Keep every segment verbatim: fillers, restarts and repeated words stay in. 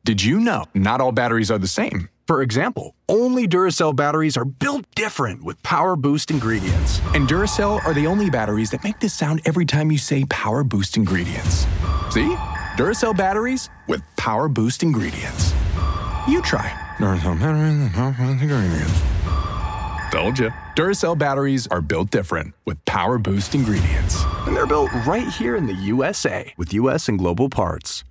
Did you know not all batteries are the same? For example, only Duracell batteries are built different with Power Boost ingredients. And Duracell are the only batteries that make this sound every time you say Power Boost ingredients. See? Duracell batteries with Power Boost ingredients. You try. Duracell batteries with Power Boost ingredients. Told you. Duracell batteries are built different with Power Boost ingredients. And they're built right here in the U S A with U S and global parts.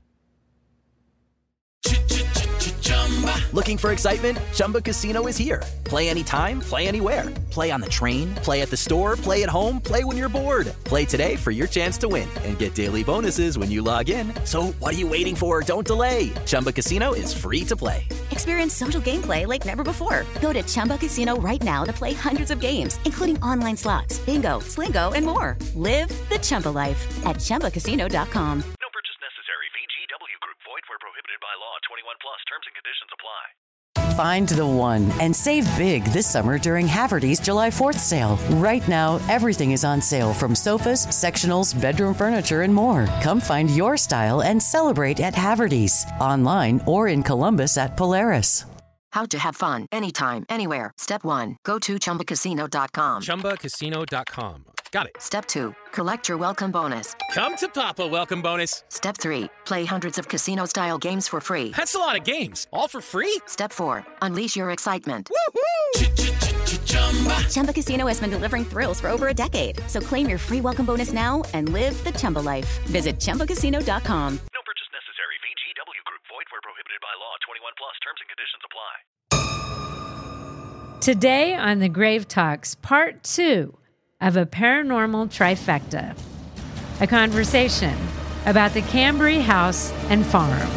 Looking for excitement? Chumba Casino is here. Play anytime, play anywhere. Play on the train, play at the store, play at home, play when you're bored. Play today for your chance to win and get daily bonuses when you log in. So what are you waiting for? Don't delay. Chumba Casino is free to play. Experience social gameplay like never before. Go to Chumba Casino right now to play hundreds of games, including online slots, bingo, Slingo, and more. Live the Chumba life at Chumba Casino dot com. No purchase necessary. V G W Group. Void where prohibited by law. twenty-one plus. Terms and conditions apply. Find the one and save big this summer during Haverty's July fourth sale. Right now, everything is on sale, from sofas, sectionals, bedroom furniture, and more. Come find your style and celebrate at Haverty's, online or in Columbus at Polaris. How to have fun anytime, anywhere. Step one, go to Chumba Casino dot com. Chumba Casino dot com. Got it. Step two, collect your welcome bonus. Come to Papa welcome bonus. Step three, play hundreds of casino-style games for free. That's a lot of games. All for free? Step four, unleash your excitement. Woo-hoo! Chumba Casino has been delivering thrills for over a decade. So claim your free welcome bonus now and live the Chumba life. Visit Chumba Casino dot com. No purchase necessary. V G W Group. Void where prohibited by law. twenty-one plus. Terms and conditions apply. Today on the Grave Talks, part two of a paranormal trifecta, a conversation about the Cambry house and farm.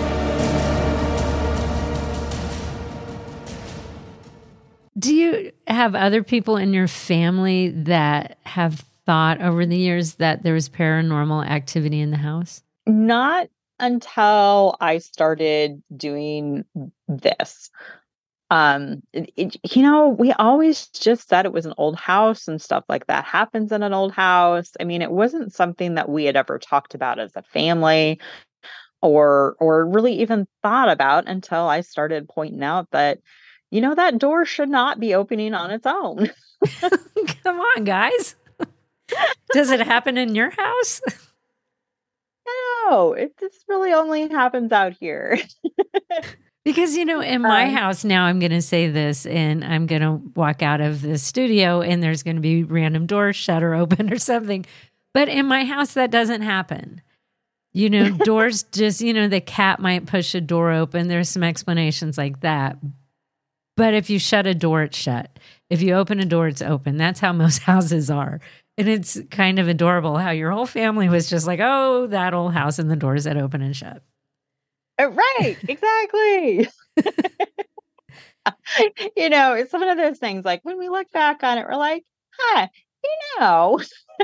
Do you have other people in your family that have thought over the years that there was paranormal activity in the house? Not until I started doing this. Um, it, it, you know, we always just said it was an old house and stuff like that happens in an old house. I mean, it wasn't something that we had ever talked about as a family or, or really even thought about until I started pointing out that, you know, that door should not be opening on its own. Come on, guys. Does it happen in your house? No, it just really only happens out here. Because, you know, in my um, house now, I'm going to say this, and I'm going to walk out of the studio and there's going to be random doors shut or open or something. But in my house, that doesn't happen. You know, doors just, you know, the cat might push a door open. There's some explanations like that. But if you shut a door, it's shut. If you open a door, it's open. That's how most houses are. And it's kind of adorable how your whole family was just like, oh, that old house and the doors that open and shut. Right, exactly. You know, it's one of those things like when we look back on it, we're like, huh, you know.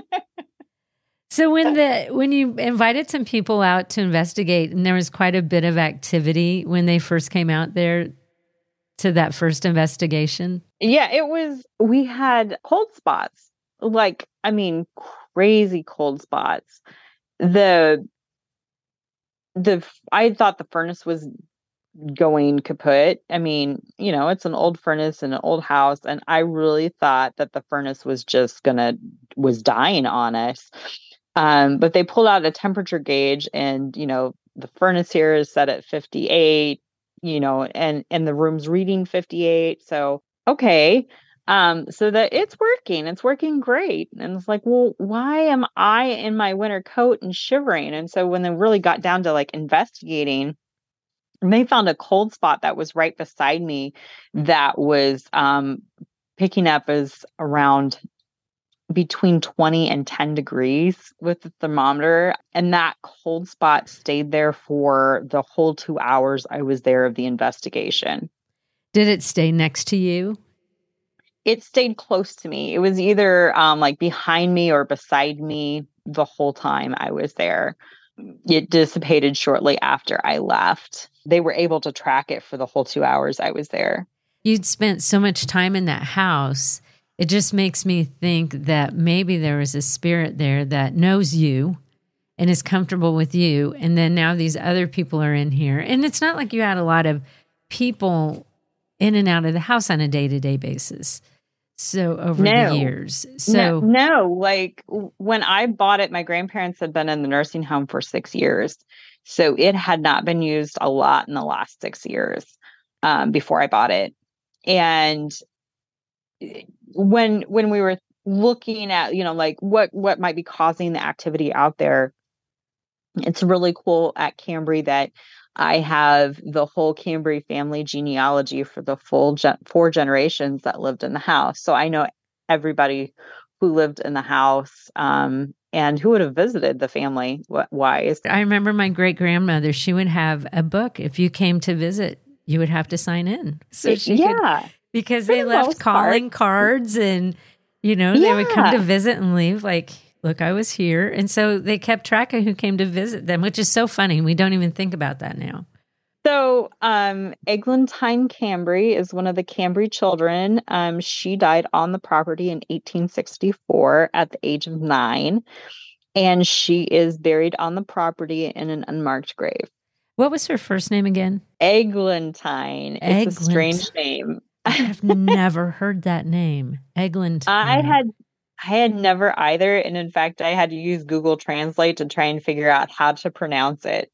So when the when you invited some people out to investigate, and there was quite a bit of activity when they first came out there to that first investigation? Yeah, it was, we had cold spots. Like, I mean, crazy cold spots. The The I thought the furnace was going kaput. I mean, you know, it's an old furnace in an old house, and I really thought that the furnace was just gonna was dying on us. Um, but they pulled out a temperature gauge, and you know, the furnace here is set at fifty-eight. You know, and and the room's reading fifty-eight. So okay. Um, so that it's working, it's working great. And it's like, well, why am I in my winter coat and shivering? And so when they really got down to like investigating, and they found a cold spot that was right beside me that was um, picking up as around between twenty and ten degrees with the thermometer. And that cold spot stayed there for the whole two hours I was there of the investigation. Did it stay next to you? It stayed close to me. It was either um, like behind me or beside me the whole time I was there. It dissipated shortly after I left. They were able to track it for the whole two hours I was there. You'd spent so much time in that house. It just makes me think that maybe there is a spirit there that knows you and is comfortable with you. And then now these other people are in here. And it's not like you had a lot of people in and out of the house on a day-to-day basis. So over No. the years. So No, no, like when I bought it, my grandparents had been in the nursing home for six years. So it had not been used a lot in the last six years um, before I bought it. And when when we were looking at, you know, like what what might be causing the activity out there, it's really cool at Cambry that I have the whole Cambry family genealogy for the full gen- four generations that lived in the house. So I know everybody who lived in the house um, and who would have visited the family wise. I remember my great grandmother, she would have a book. If you came to visit, you would have to sign in. So she yeah. could, because For they the left most calling part. cards and, you know, they would come Yeah. to visit and leave like, look, I was here. And so they kept track of who came to visit them, which is so funny. We don't even think about that now. So, um, Eglantine Cambry is one of the Cambry children. Um, she died on the property in eighteen sixty-four at the age of nine, and she is buried on the property in an unmarked grave. What was her first name again? Eglantine. It's Eglant- a strange name. I have never heard that name. Eglantine. I had I had never either, and in fact, I had to use Google Translate to try and figure out how to pronounce it.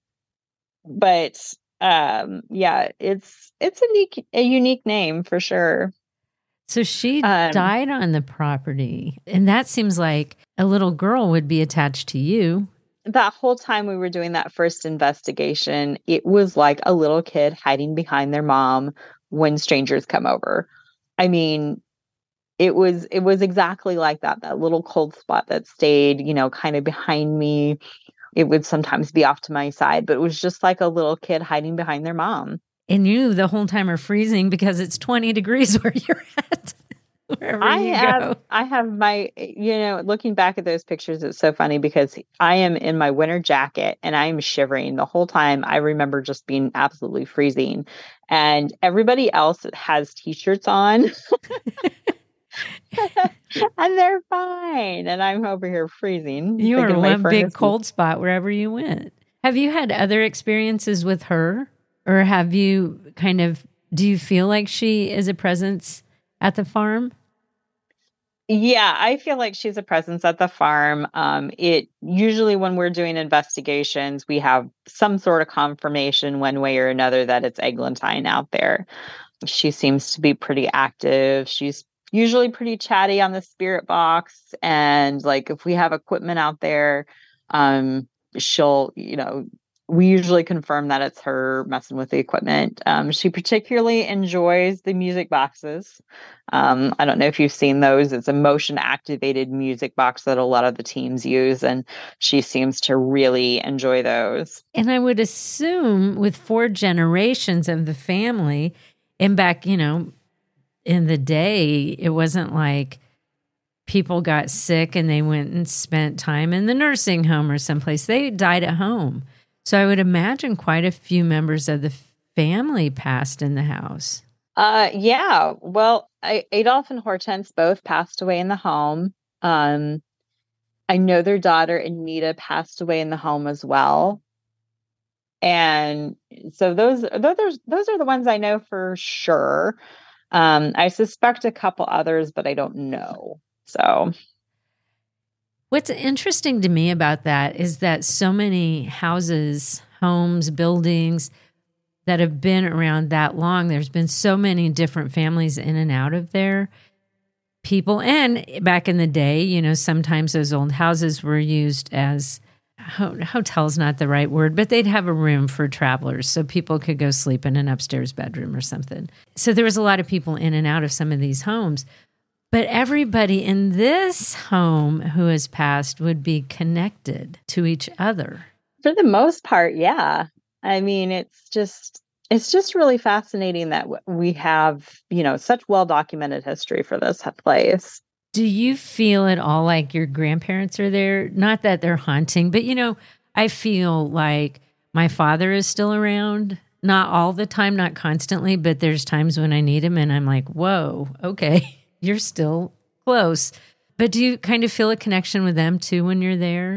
But um, yeah, it's it's a unique a unique name for sure. So she Um, died on the property, and that seems like a little girl would be attached to you. That whole time we were doing that first investigation, it was like a little kid hiding behind their mom when strangers come over. I mean, it was it was exactly like that. That little cold spot that stayed, you know, kind of behind me. It would sometimes be off to my side, but it was just like a little kid hiding behind their mom. And you the whole time are freezing because it's twenty degrees where you're at. Wherever I you have go. I have my, you know, looking back at those pictures, it's so funny because I am in my winter jacket and I'm shivering the whole time. I remember just being absolutely freezing, and everybody else has t-shirts on and they're fine. And I'm over here freezing. You were thinking my one big furnace is- cold spot wherever you went. Have you had other experiences with her? Or have you kind of, do you feel like she is a presence at the farm? Yeah, I feel like she's a presence at the farm. Um, it usually when we're doing investigations, we have some sort of confirmation one way or another that it's Eglantine out there. She seems to be pretty active. She's usually pretty chatty on the spirit box. And like if we have equipment out there, um, she'll, you know, we usually confirm that it's her messing with the equipment. Um, she particularly enjoys the music boxes. Um, I don't know if you've seen those. It's a motion activated music box that a lot of the teams use, and she seems to really enjoy those. And I would assume with four generations of the family, and back, you know, in the day, it wasn't like people got sick and they went and spent time in the nursing home or someplace. They died at home. So I would imagine quite a few members of the family passed in the house. Uh, yeah. Well, I, Adolph and Hortense both passed away in the home. Um, I know their daughter Anita passed away in the home as well. And so those, those, those are the ones I know for sure. Um, I suspect a couple others, but I don't know. So what's interesting to me about that is that so many houses, homes, buildings that have been around that long, there's been so many different families in and out of there. People, and back in the day, you know, sometimes those old houses were used as, hotel's not the right word, but they'd have a room for travelers so people could go sleep in an upstairs bedroom or something. So there was a lot of people in and out of some of these homes. But everybody in this home who has passed would be connected to each other. for the most part, yeah. I mean, it's just it's just really fascinating that w- we have, you know, such well-documented history for this place. Do you feel at all like your grandparents are there? Not that they're haunting, but, you know, I feel like my father is still around. Not all the time, not constantly, but there's times when I need him and I'm like, whoa, okay, you're still close. But do you kind of feel a connection with them too when you're there?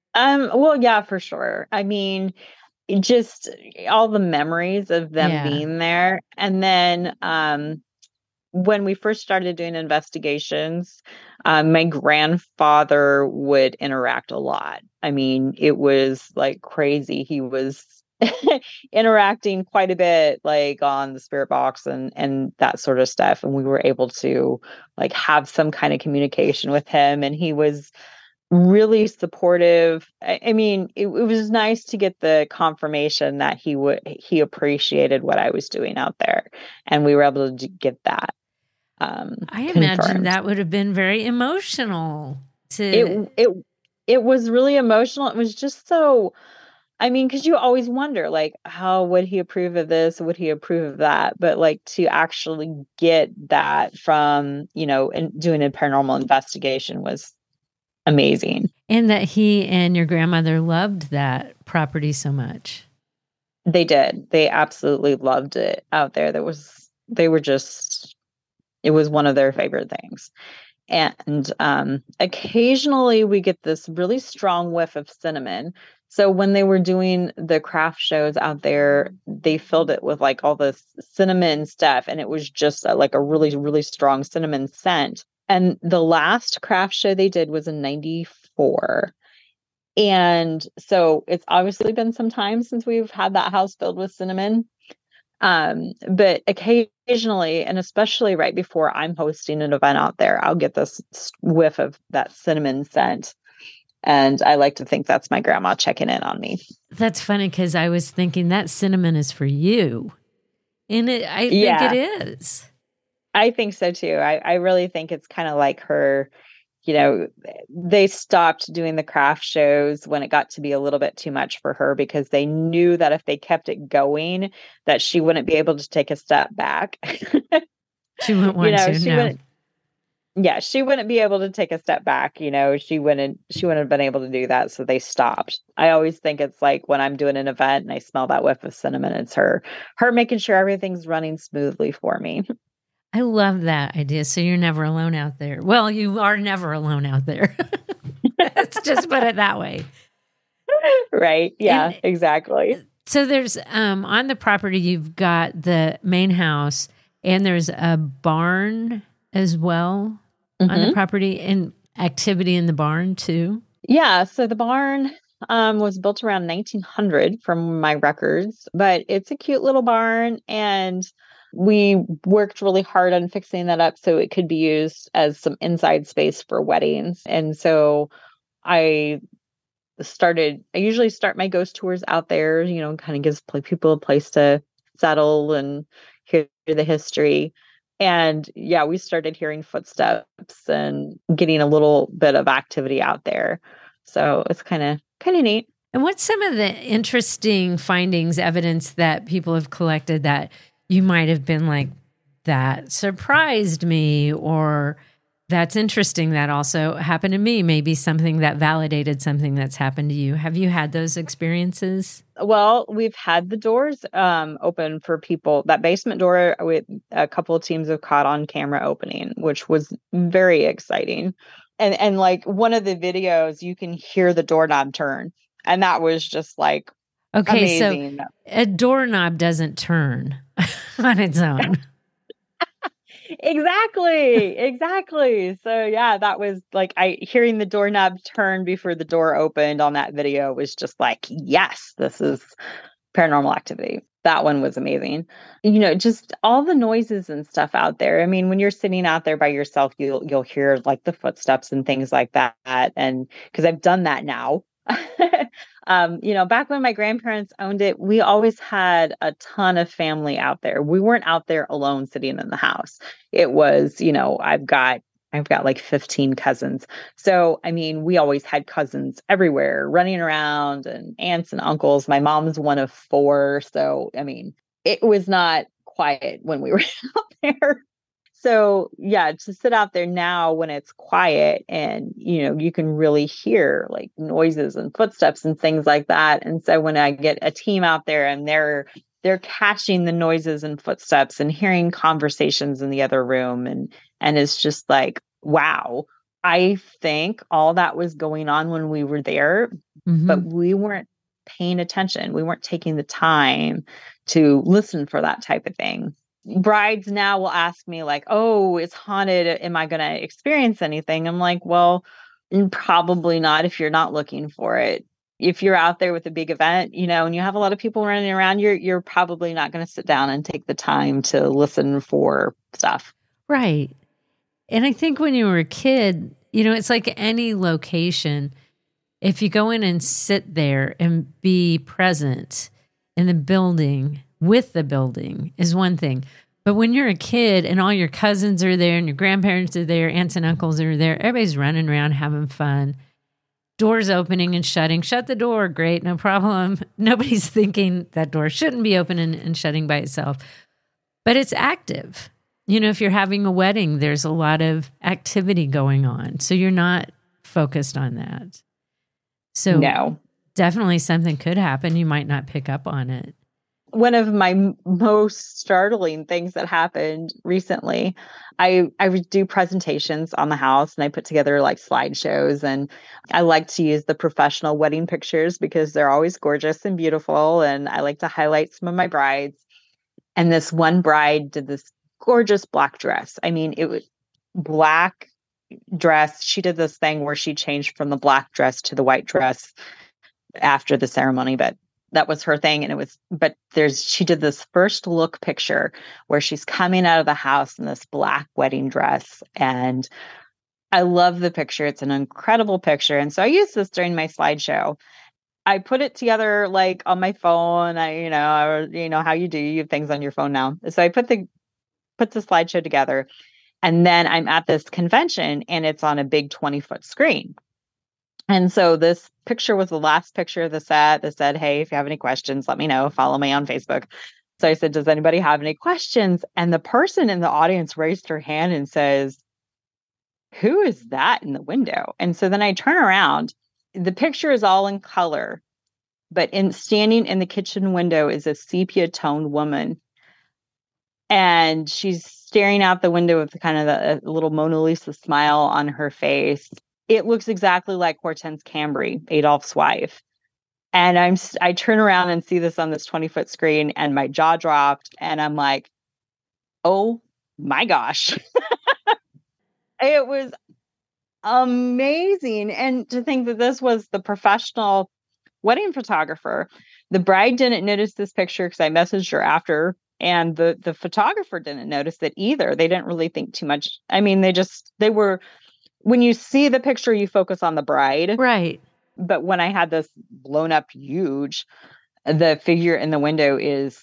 Um, well, yeah, for sure. I mean, it just all the memories of them Yeah. being there. And then um when we first started doing investigations, um, my grandfather would interact a lot. I mean, it was like crazy. He was interacting quite a bit, like on the spirit box and and that sort of stuff. And we were able to like have some kind of communication with him. And he was really supportive. I, I mean, it, it was nice to get the confirmation that he would he appreciated what I was doing out there, and we were able to get that. Um, I imagine confirmed. that would have been very emotional. To It it it was really emotional. It was just so. I mean, because you always wonder, like, how would he approve of this? Would he approve of that? But like to actually get that from, you know, and doing a paranormal investigation was amazing. And that he and your grandmother loved that property so much. They did. They absolutely loved it out there. There was, they were just, it was one of their favorite things. And um, occasionally we get this really strong whiff of cinnamon. So when they were doing the craft shows out there, they filled it with like all this cinnamon stuff. And it was just a, like a really, really strong cinnamon scent. And the last craft show they did was in ninety-four. And so it's obviously been some time since we've had that house filled with cinnamon. Um, but occasionally, and especially right before I'm hosting an event out there, I'll get this whiff of that cinnamon scent. And I like to think that's my grandma checking in on me. That's funny because I was thinking that cinnamon is for you. And it, I think Yeah. it is. I think so too. I, I really think it's kind of like her, you know, they stopped doing the craft shows when it got to be a little bit too much for her because they knew that if they kept it going, that she wouldn't be able to take a step back. She wouldn't want you know, to, she no. wouldn't. Yeah, she wouldn't be able to take a step back. You know, she wouldn't. She wouldn't have been able to do that, so they stopped. I always think it's like when I'm doing an event and I smell that whiff of cinnamon, it's her, her making sure everything's running smoothly for me. I love that idea. So you're never alone out there. Well, you are never alone out there. Let's just put it that way. Right. Yeah, And- exactly. So there's um on the property you've got the main house and there's a barn as well on the Mhm. property and activity in the barn too. Yeah. So the barn um, was built around nineteen hundred from my records, but it's a cute little barn. And we worked really hard on fixing that up so it could be used as some inside space for weddings. And so I started, I usually start my ghost tours out there, you know, kind of gives pl- people a place to settle and hear the history. And yeah, we started hearing footsteps and getting a little bit of activity out there. So it's kind of kind of neat. And what's some of the interesting findings, evidence that people have collected that you might have been like, that surprised me, or that's interesting that also happened to me, maybe something that validated something that's happened to you? Have you had those experiences? Well, we've had the doors um, open for people. That basement door with a couple of teams have caught on camera opening, which was very exciting. And and like one of the videos, you can hear the doorknob turn, and that was just like Okay, amazing. so a doorknob doesn't turn on its own. Exactly, exactly. So yeah, that was like I hearing the doorknob turn before the door opened on that video was just like, yes, this is paranormal activity. That one was amazing. You know, just all the noises and stuff out there. I mean, when you're sitting out there by yourself, you'll you'll hear like the footsteps and things like that. And because I've done that now. um, you know, back when my grandparents owned it, we always had a ton of family out there. We weren't out there alone sitting in the house. It was, you know, I've got I've got like fifteen cousins. So, I mean, we always had cousins everywhere running around and aunts and uncles. My mom's one of four. So, I mean, it was not quiet when we were out there. So, yeah, to sit out there now when it's quiet and, you know, you can really hear like noises and footsteps and things like that. And so when I get a team out there and they're they're catching the noises and footsteps and hearing conversations in the other room, and and it's just like, wow. I think all that was going on when we were there Mm-hmm. but we weren't paying attention. We weren't taking the time to listen for that type of thing. Brides now will ask me like, oh, it's haunted. Am I going to experience anything? I'm like, well, probably not if you're not looking for it. If you're out there with a big event, you know, and you have a lot of people running around, you're you're probably not going to sit down and take the time to listen for stuff. Right. And I think when you were a kid, you know, it's like any location. If you go in and sit there and be present in the building with the building is one thing. But when you're a kid and all your cousins are there and your grandparents are there, aunts and uncles are there, everybody's running around having fun. Doors opening and shutting. Shut the door. Great. No problem. Nobody's thinking that door shouldn't be open and, and shutting by itself. But it's active. You know, if you're having a wedding, there's a lot of activity going on. So you're not focused on that. So no. Definitely something could happen. You might not pick up on it. One of my m- most startling things that happened recently, I I would do presentations on the house and I put together like slideshows, and I like to use the professional wedding pictures because they're always gorgeous and beautiful, and I like to highlight some of my brides. And this one bride did this gorgeous black dress. I mean, it was black dress. She did this thing where she changed from the black dress to the white dress after the ceremony, but that was her thing. And it was, but there's, she did this first look picture where she's coming out of the house in this black wedding dress. And I love the picture. It's an incredible picture. And so I used this during my slideshow. I put it together like on my phone. I, you know, I, you know how you do, you have things on your phone now. So I put the, put the slideshow together, and then I'm at this convention and it's on a big twenty foot screen. And so this picture was the last picture of the set that said, hey, if you have any questions, let me know. Follow me on Facebook. So I said, does anybody have any questions? And the person in the audience raised her hand and says, who is that in the window? And so then I turn around. The picture is all in color, but in standing in the kitchen window is a sepia toned woman. And she's staring out the window with kind of the, a little Mona Lisa smile on her face. It looks exactly like Hortense Cambry, Adolph's wife. And I'm, I turn around and see this on this twenty foot screen, and my jaw dropped, and I'm like, oh my gosh. It was amazing. And to think that this was the professional wedding photographer. The bride didn't notice this picture because I messaged her after, and the, the photographer didn't notice it either. They didn't really think too much. I mean, they just, they were, when you see the picture, you focus on the bride. Right. But when I had this blown up huge, the figure in the window is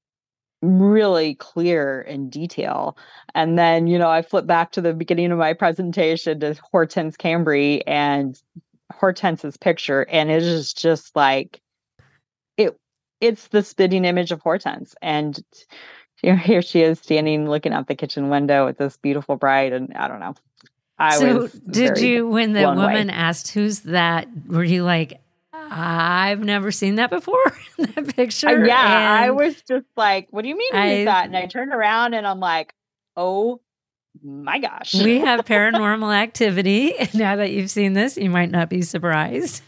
really clear in detail. And then, you know, I flip back to the beginning of my presentation to Hortense Cambry and Hortense's picture. And it is just like, it, it's the spitting image of Hortense. And you know, here she is standing, looking out the kitchen window with this beautiful bride. And I don't know. I so was did you, when the woman away. asked, who's that? Were you like, I've never seen that before in that picture? Uh, yeah, and I was just like, what do you mean I, who's that? And I turned around and I'm like, oh my gosh. We have paranormal activity. Now that you've seen this, you might not be surprised.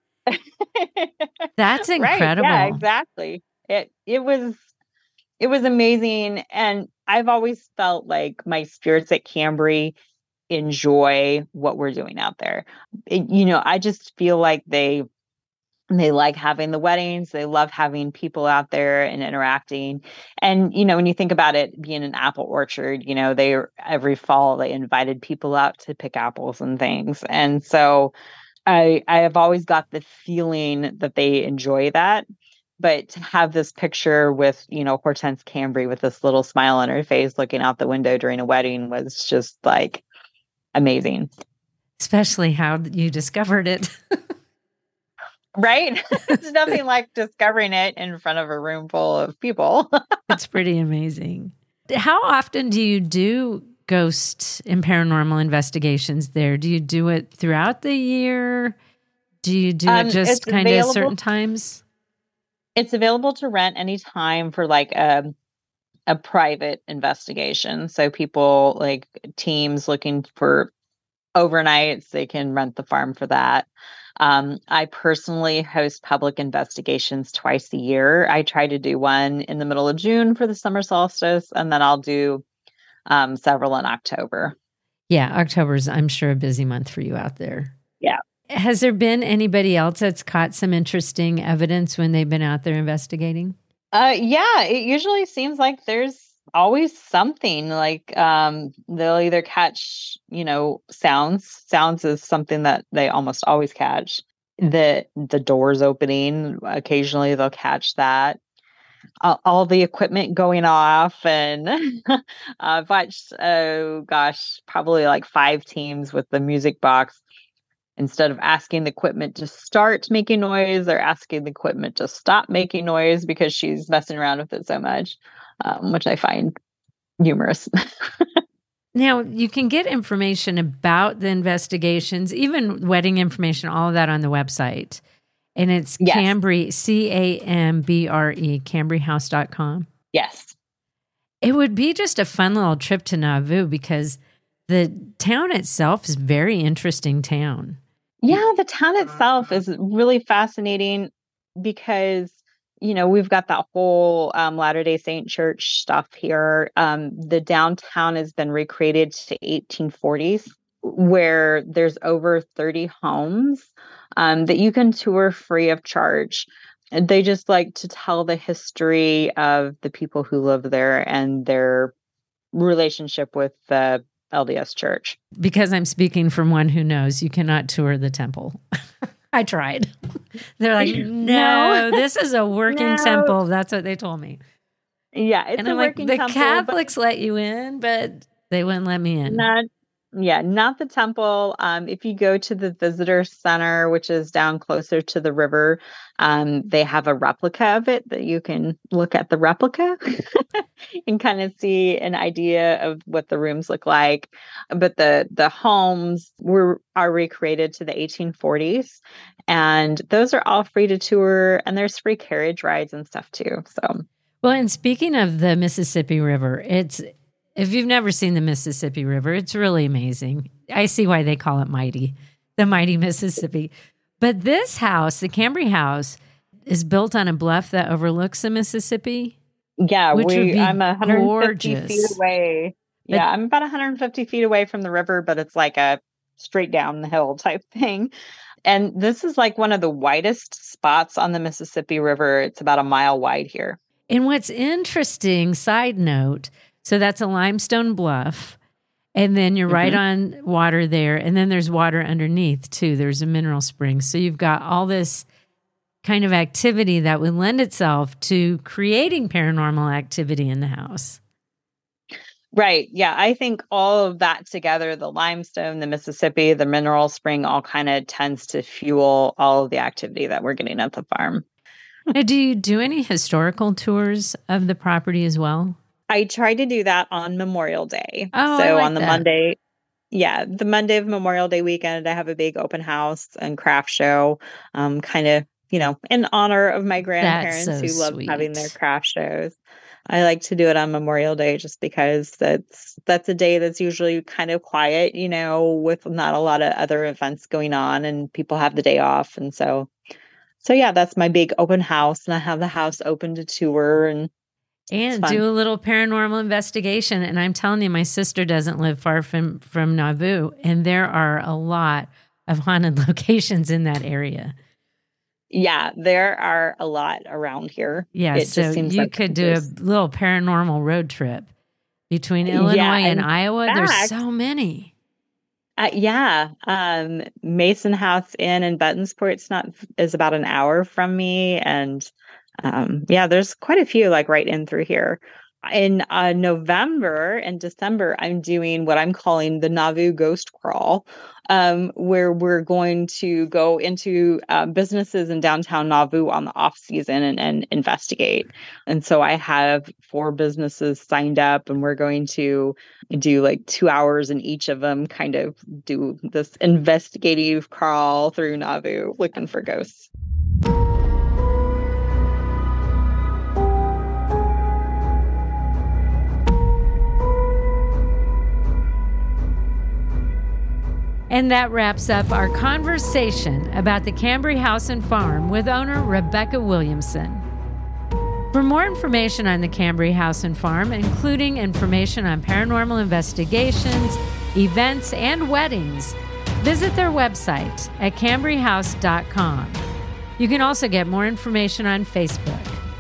That's incredible. Right, yeah, exactly. It it was it was amazing. And I've always felt like my spirits at Cambry enjoy what we're doing out there. It, you know, I just feel like they they like having the weddings. They love having people out there and interacting. And, you know, when you think about it being an apple orchard, you know, they every fall they invited people out to pick apples and things. And so I I have always got the feeling that they enjoy that. But to have this picture with, you know, Hortense Cambry with this little smile on her face looking out the window during a wedding was just like amazing. Especially how you discovered it. Right? It's nothing like discovering it in front of a room full of people. It's pretty amazing. How often do you do ghost and paranormal investigations there? Do you do it throughout the year? Do you do Um, it just it's kind of available- certain times? It's available to rent anytime for like a, a private investigation. So people like teams looking for overnights, they can rent the farm for that. Um, I personally host public investigations twice a year. I try to do one in the middle of June for the summer solstice, and then I'll do um, several in October. Yeah, October's, I'm sure, a busy month for you out there. Yeah. Has there been anybody else that's caught some interesting evidence when they've been out there investigating? Uh, yeah, it usually seems like there's always something. Like um, they'll either catch, you know, sounds. Sounds is something that they almost always catch. The the doors opening. Occasionally they'll catch that. Uh, all the equipment going off, and uh, I've watched, oh gosh, probably like five teams with the music box. Instead of asking the equipment to start making noise, they're asking the equipment to stop making noise because she's messing around with it so much, um, which I find humorous. Now, you can get information about the investigations, even wedding information, all of that on the website. And it's Yes. Cambry, C A M B R E, cambry house dot com. Yes. It would be just a fun little trip to Nauvoo because the town itself is a very interesting town. Yeah, the town itself is really fascinating because, you know, we've got that whole um, Latter-day Saint church stuff here. Um, the downtown has been recreated to eighteen forties, where there's over thirty homes um, that you can tour free of charge. And they just like to tell the history of the people who live there and their relationship with the L D S church. Because I'm speaking from one who knows, you cannot tour the temple. I tried. They're like, no, No. this is a working No. temple. That's what they told me. Yeah, it's and a I'm like, working the temple, but Catholics let you in, but they wouldn't let me in. Not, yeah, not the temple. Um, if you go to the visitor center, which is down closer to the river, um, they have a replica of it that you can look at the replica and kind of see an idea of what the rooms look like. But the the homes were are recreated to the eighteen forties, and those are all free to tour, and there's free carriage rides and stuff too. So, Well, and speaking of the Mississippi River, it's if you've never seen the Mississippi River, it's really amazing. I see why they call it mighty, the mighty Mississippi. But this house, the Cambry house, is built on a bluff that overlooks the Mississippi. yeah, Which would we be I'm one hundred fifty gorgeous. feet away. But- Yeah, I'm about one hundred fifty feet away from the river, but it's like a straight down the hill type thing. And this is like one of the widest spots on the Mississippi River. It's about a mile wide here. And what's interesting, side note, so that's a limestone bluff, and then you're right on water there, and then there's water underneath too. There's a mineral spring. So you've got all this kind of activity that would lend itself to creating paranormal activity in the house. Right. Yeah. I think all of that together, the limestone, the Mississippi, the mineral spring, all kind of tends to fuel all of the activity that we're getting at the farm. Now, do you do any historical tours of the property as well? I try to do that on Memorial Day. Oh, so I like on the that. Monday, yeah, the Monday of Memorial Day weekend, I have a big open house and craft show, um, kind of, you know, in honor of my grandparents so who love having their sweet. craft shows. I like to do it on Memorial Day just because that's that's a day that's usually kind of quiet, you know, with not a lot of other events going on, and people have the day off. And so, so yeah, that's my big open house, and I have the house open to tour and And fun. do a little paranormal investigation. And I'm telling you, my sister doesn't live far from, from Nauvoo, and there are a lot of haunted locations in that area. yeah, there are a lot around here. Yeah, It so just seems you like could do there's- a little paranormal road trip between Illinois Yeah, and in Iowa. There's fact- so many. Uh, yeah, um, Mason House Inn in Buttonsport's not is about an hour from me, and um, yeah, there's quite a few like right in through here. In uh, November and December, I'm doing what I'm calling the Nauvoo Ghost Crawl, um, where we're going to go into uh, businesses in downtown Nauvoo on the off season and, and investigate. And so I have four businesses signed up, and we're going to do like two hours in each of them, kind of do this investigative crawl through Nauvoo looking for ghosts. And And that wraps up our conversation about the Cambry House and Farm with owner Rebecca Williamson. For more information on the Cambry House and Farm, including information on paranormal investigations, events, and weddings, visit their website at cambry house dot com. You can also get more information on Facebook.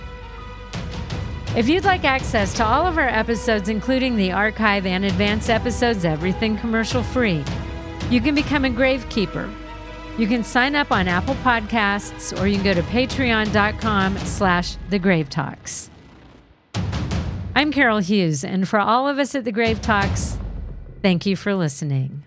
If you'd like access to all of our episodes, including the archive and advanced episodes, everything commercial free, you can become a gravekeeper. You can sign up on Apple Podcasts, or you can go to patreon.com slash the Grave Talks. I'm Carol Hughes, and for all of us at the Grave Talks, thank you for listening.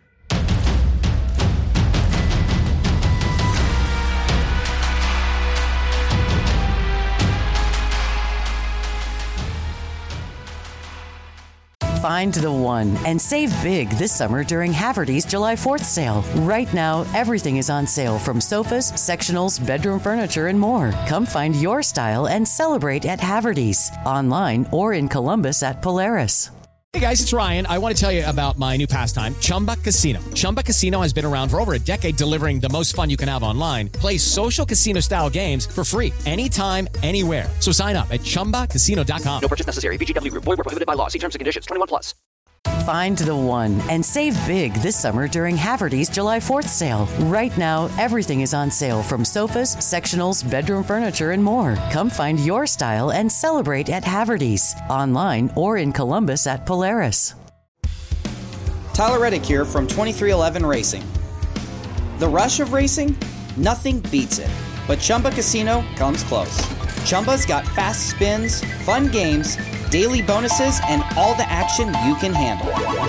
Find the one and save big this summer during Haverty's July fourth sale. Right now, everything is on sale, from sofas, sectionals, bedroom furniture, and more. Come find your style and celebrate at Haverty's, online or in Columbus at Polaris. Hey guys, it's Ryan. I want to tell you about my new pastime, Chumba Casino. Chumba Casino has been around for over a decade, delivering the most fun you can have online. Play social casino-style games for free anytime, anywhere. So sign up at chumba casino dot com. No purchase necessary. V G W Group. Void where prohibited by law. See terms and conditions. twenty-one plus. Find the one and save big this summer during Haverty's July fourth sale. Right now, everything is on sale, from sofas, sectionals, bedroom furniture, and more. Come find your style and celebrate at Haverty's, online or in Columbus at Polaris. Tyler Reddick here from twenty-three eleven Racing. The rush of racing? Nothing beats it. But Chumba Casino comes close. Chumba's got fast spins, fun games, daily bonuses, and all the action you can handle.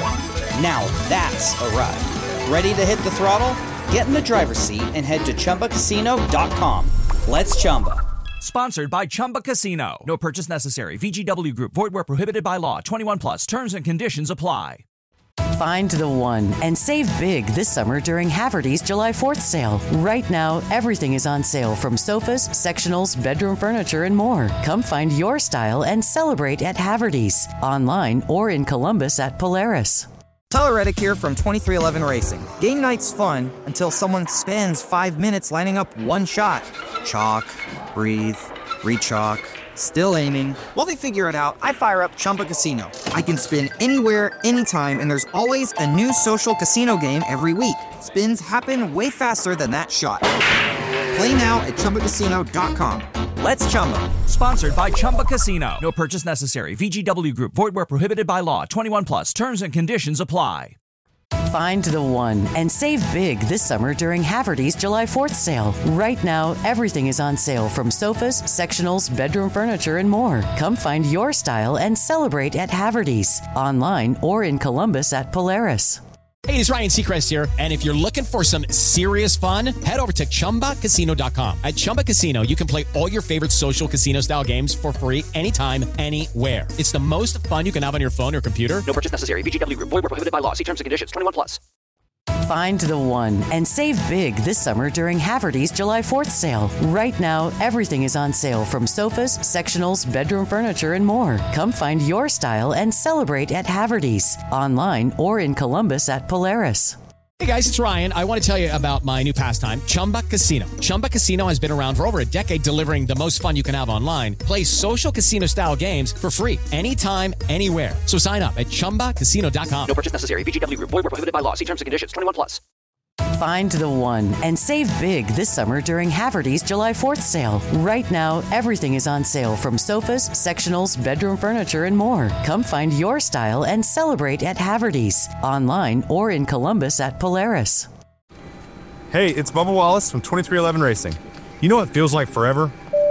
Now that's a ride. Ready to hit the throttle? Get in the driver's seat and head to chumba casino dot com. Let's Chumba. Sponsored by Chumba Casino. No purchase necessary. V G W Group. Void where prohibited by law. twenty-one plus. Terms and conditions apply. Find the one and save big this summer during Haverty's July fourth sale. Right now, everything is on sale, from sofas, sectionals, bedroom furniture, and more. Come find your style and celebrate at Haverty's, online or in Columbus at Polaris. Tyler Reddick here from twenty-three eleven Racing. Game night's fun until someone spends five minutes lining up one shot. Chalk, breathe, re-chalk, still aiming. While they figure it out, I fire up Chumba Casino. I can spin anywhere, anytime, and there's always a new social casino game every week. Spins happen way faster than that shot. Play now at chumba casino dot com. Let's Chumba. Sponsored by Chumba Casino. No purchase necessary. V G W Group. Void where prohibited by law. twenty-one plus. Terms and conditions apply. Find the one and save big this summer during Haverty's July fourth sale. Right now, everything is on sale, from sofas, sectionals, bedroom furniture, and more. Come find your style and celebrate at Haverty's, online or in Columbus at Polaris. Hey, it's Ryan Seacrest here, and if you're looking for some serious fun, head over to chumba casino dot com. At Chumba Casino, you can play all your favorite social casino-style games for free anytime, anywhere. It's the most fun you can have on your phone or computer. No purchase necessary. V G W Group. Void where prohibited by law. See terms and conditions. twenty-one plus. Find the one and save big this summer during Haverty's July fourth sale. Right now, everything is on sale, from sofas, sectionals, bedroom furniture, and more. Come find your style and celebrate at Haverty's, online or in Columbus at Polaris. Hey guys, it's Ryan. I want to tell you about my new pastime, Chumba Casino. Chumba Casino has been around for over a decade, delivering the most fun you can have online. Play social casino-style games for free anytime, anywhere. So sign up at chumba casino dot com. No purchase necessary. V G W Group. Void where prohibited by law. See terms and conditions. twenty-one plus. Find the one and save big this summer during Haverty's July fourth sale. Right now, everything is on sale, from sofas, sectionals, bedroom furniture, and more. Come find your style and celebrate at Haverty's, online or in Columbus at Polaris. Hey, it's Bubba Wallace from twenty-three eleven Racing. You know what feels like forever?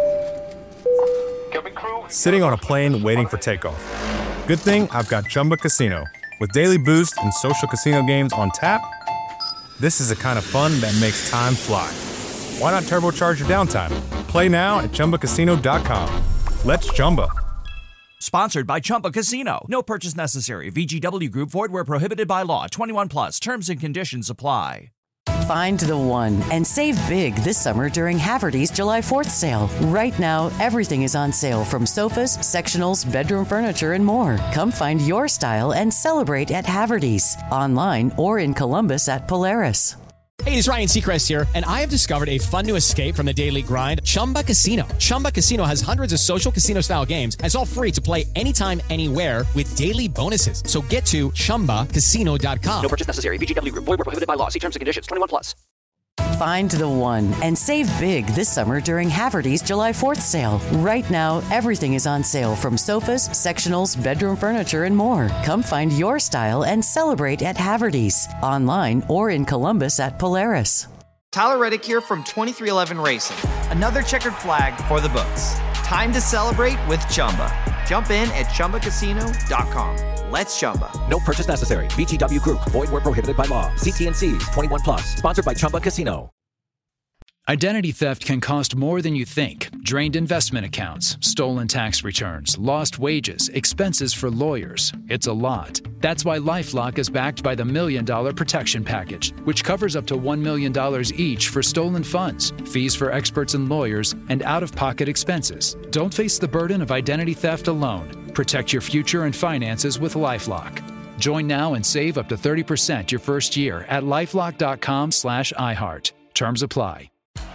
Sitting on a plane waiting for takeoff. Good thing I've got Chumba Casino. With daily boost and social casino games on tap, this is the kind of fun that makes time fly. Why not turbocharge your downtime? Play now at chumba casino dot com. Let's Chumba. Sponsored by Chumba Casino. No purchase necessary. V G W Group. Void where prohibited by law. twenty-one plus. Terms and conditions apply. Find the one and save big this summer during Haverty's July fourth sale. Right now, everything is on sale from sofas, sectionals, bedroom furniture, and more. Come find your style and celebrate at Haverty's, online or in Columbus at Polaris. Hey, it's Ryan Seacrest here, and I have discovered a fun new escape from the daily grind, Chumba Casino. Chumba Casino has hundreds of social casino-style games, and it's all free to play anytime, anywhere with daily bonuses. So get to chumba casino dot com. No purchase necessary. V G W Group. Void where prohibited by law. See terms and conditions. twenty-one plus. Find the one and save big this summer during Haverty's July fourth sale. Right now, everything is on sale from sofas, sectionals, bedroom furniture, and more. Come find your style and celebrate at Haverty's, online or in Columbus at Polaris. Tyler Reddick here from twenty-three eleven Racing. Another checkered flag for the books. Time to celebrate with Chumba. Jump in at chumba casino dot com. Let's Chumba. No purchase necessary. V G W Group. Void where prohibited by law. See T and C's. twenty-one plus. Sponsored by Chumba Casino. Identity theft can cost more than you think. Drained investment accounts, stolen tax returns, lost wages, expenses for lawyers. It's a lot. That's why LifeLock is backed by the Million Dollar Protection Package, which covers up to one million dollars each for stolen funds, fees for experts and lawyers, and out-of-pocket expenses. Don't face the burden of identity theft alone. Protect your future and finances with LifeLock. Join now and save up to thirty percent your first year at lifelock dot com slash iHeart. Terms apply.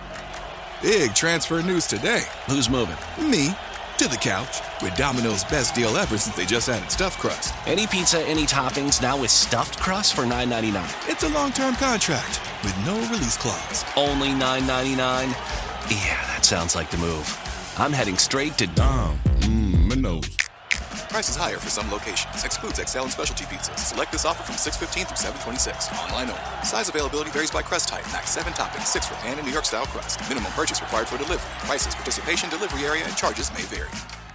Big transfer news today. Who's moving? Me. To the couch. With Domino's best deal ever since they just added stuffed crust. Any pizza, any toppings, now with stuffed crust for nine ninety-nine. It's a long-term contract with no release clause. Only nine ninety-nine? Yeah, that sounds like the move. I'm heading straight to Dom. Mmm, Minos. Prices higher for some locations. Excludes X L and specialty pizzas. Select this offer from six fifteen through seven twenty-six. Online only. Size availability varies by crust type. Max seven toppings. Six for pan and New York style crust. Minimum purchase required for delivery. Prices, participation, delivery area, and charges may vary.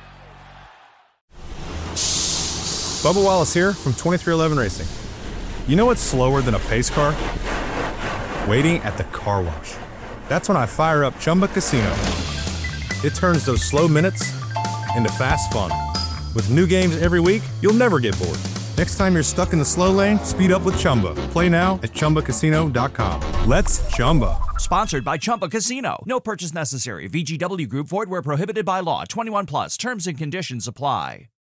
Bubba Wallace here from twenty-three eleven Racing. You know what's slower than a pace car? Waiting at the car wash. That's when I fire up Chumba Casino. It turns those slow minutes into fast fun. With new games every week, you'll never get bored. Next time you're stuck in the slow lane, speed up with Chumba. Play now at chumba casino dot com. Let's Chumba. Sponsored by Chumba Casino. No purchase necessary. V G W Group. Void where prohibited by law. twenty-one plus. Terms and conditions apply.